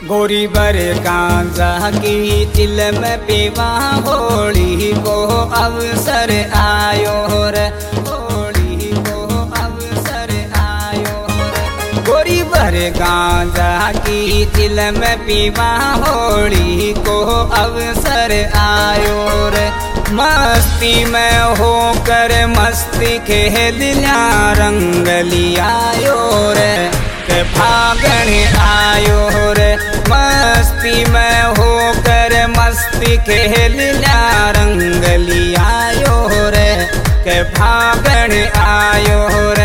गोरी बर गांजा की चिलम पीवा होली को अवसर आयो रे, होली को अवसर आयो रे। गोरी बर गांजा की चिलम पीवा होली को अवसर आयो रे। मस्ती में होकर मस्ती खेल लिया रंग लियायो रे, के फागण आयो रे। मस्ती में होकर मस्ती खेल लिया रंग लियायो रे, के फागण आयो रे।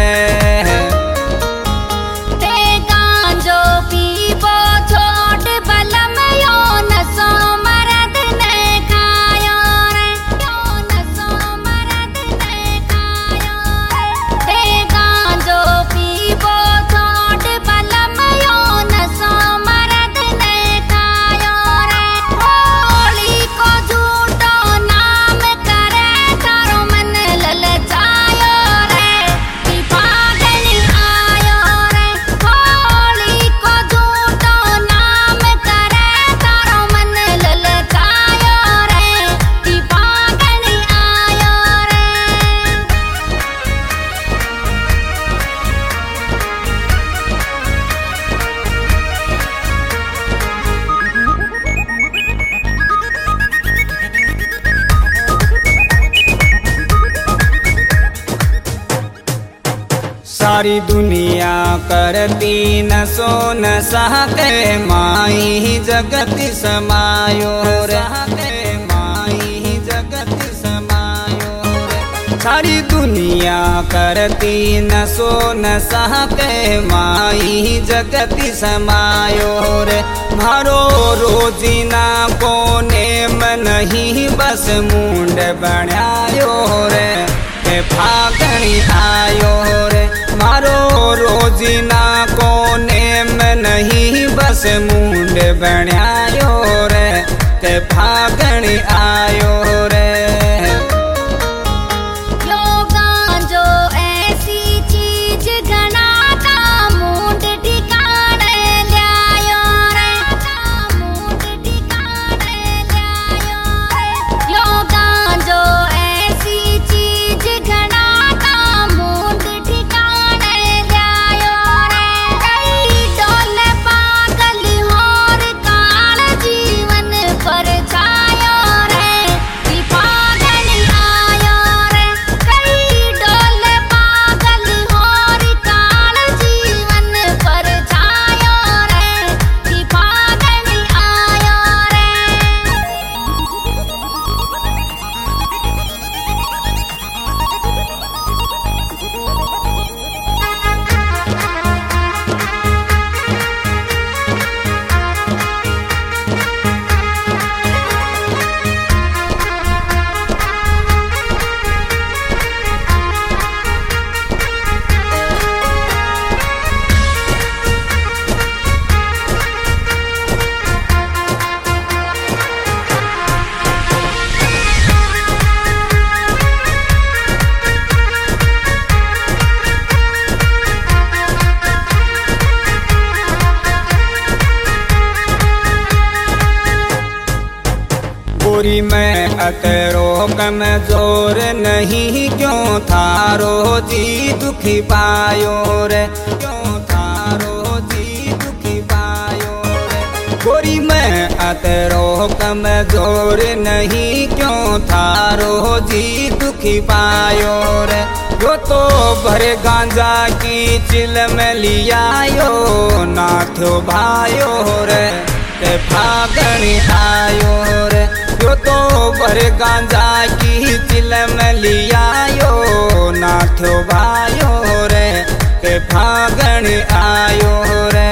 सारी दुनिया करती न सोन सहके माई जगत समायो रे, माई जगत समायो रे। सारी दुनिया करती न सोन सहके माई जगत समायो रे। मारो रोजीना कोने में नहीं बस मुंड बनायो रे, के फागणी आयो रे। मारो रोजीना कोने में नहीं बस मुंड बनायो रे, के फागण आयो रे। गोरी में अतरो कमजोर नहीं, क्यों थारो जी दुखी पायो रे, क्यों थारो जी दुखी पायो रे। गोरी में अतरो कमजोर नहीं, क्यों थारो जी दुखी पायो रे। जो तो भरे गांजा की चिल में लियायो नाथो भायो रे, के फागण आयो रे। जो तो भरे गांजा की चिल में लियायो नाथो भायो रे, के फागण आयो रे।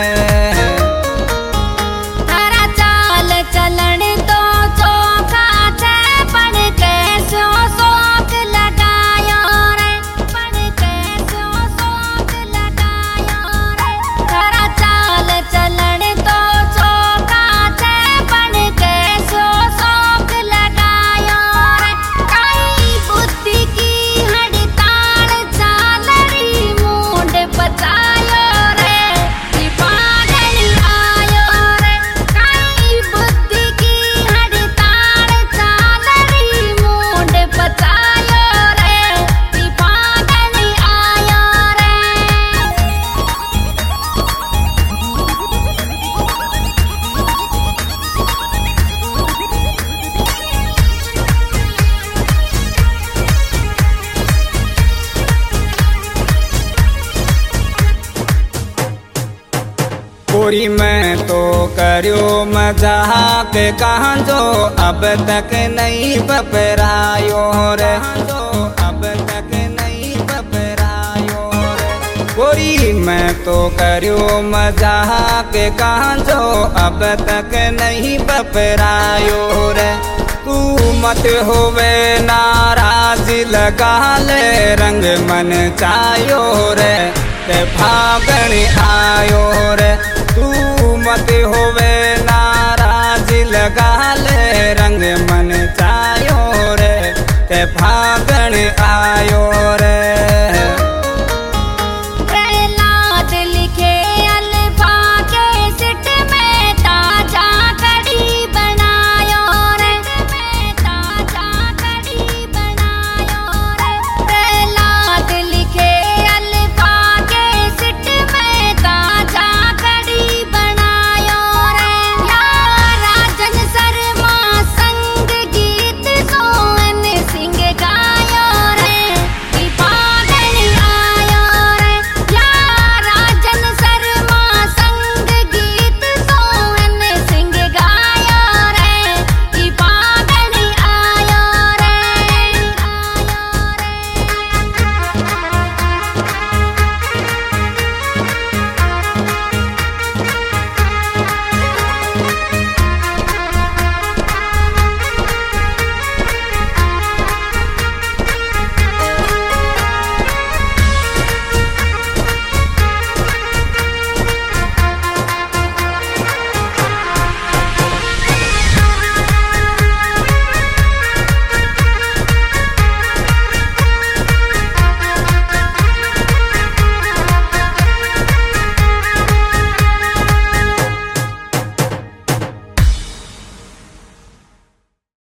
पूरी मैं तो करियो मजाक कहाँ जो अब तक नहीं बपरायो रे, जो अब तक नहीं बपरायो रे। पूरी मैं तो करियो मजाक कहाँ जो अब तक नहीं बपरायो रे। तू मत होवे नाराज लगा ले रंग मन चायो रे, ते फागण आयो